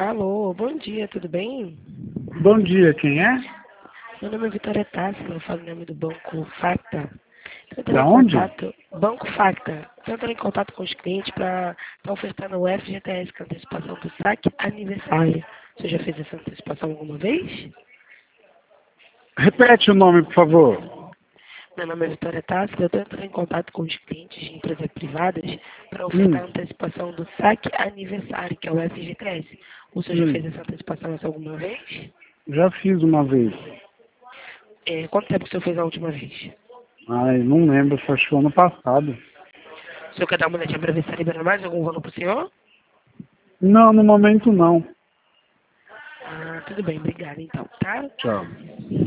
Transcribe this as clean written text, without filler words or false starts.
Alô, bom dia, tudo bem? Bom dia, quem é? Meu nome é Vitória Tássila, eu falo em nome do Banco Facta. Estou entrando Da em onde? contato, Banco Facta, estou entrando em contato com os clientes para estar ofertando o FGTS, que é a antecipação do saque aniversário. Você já fez essa antecipação alguma vez? Repete o nome, por favor. Meu nome é Vitória Tássila, eu estou entrando em contato com os clientes de empresas privadas para ofertar a Hum, antecipação do saque aniversário, que é o FGTS. O senhor já fez hum. essa antecipação essa alguma vez? Já fiz uma vez. Quanto tempo o senhor fez a última vez? Ai, não lembro, foi acho que ano passado. O senhor quer dar uma olhadinha para ver se está liberando mais algum valor para o senhor? Não, no momento não. Ah, tudo bem, obrigada então, tá? Tchau.